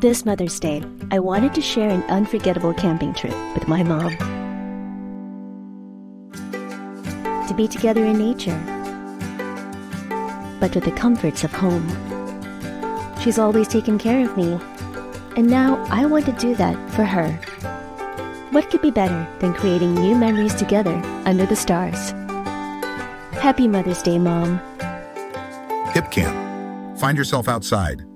This Mother's Day, I wanted to share an unforgettable camping trip with my mom. To be together in nature, but with the comforts of home. She's always taken care of me, and now I want to do that for her. What could be better than creating new memories together under the stars? Happy Mother's Day, Mom. Hip Camp. Find yourself outside.